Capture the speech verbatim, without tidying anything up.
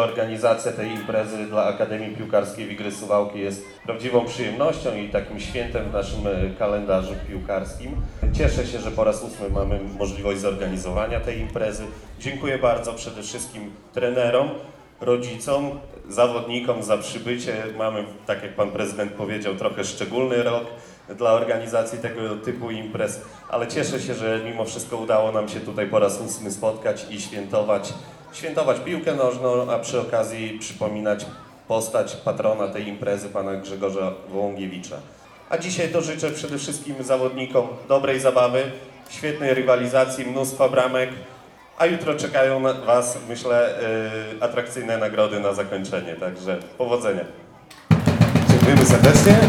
organizacja tej imprezy dla Akademii Piłkarskiej Wigry Suwałki jest prawdziwą przyjemnością i takim świętem w naszym kalendarzu piłkarskim. Cieszę się, że po raz ósmy mamy możliwość zorganizowania tej imprezy. Dziękuję bardzo przede wszystkim trenerom, rodzicom, zawodnikom za przybycie. Mamy, tak jak pan prezydent powiedział, trochę szczególny rok dla organizacji tego typu imprez, ale cieszę się, że mimo wszystko udało nam się tutaj po raz ósmy spotkać i świętować, świętować piłkę nożną, a przy okazji przypominać postać patrona tej imprezy, pana Grzegorza Wołągiewicza. A dzisiaj to życzę przede wszystkim zawodnikom dobrej zabawy, świetnej rywalizacji, mnóstwa bramek, a jutro czekają na was, myślę, yy, atrakcyjne nagrody na zakończenie, także powodzenia. Dziękujemy serdecznie.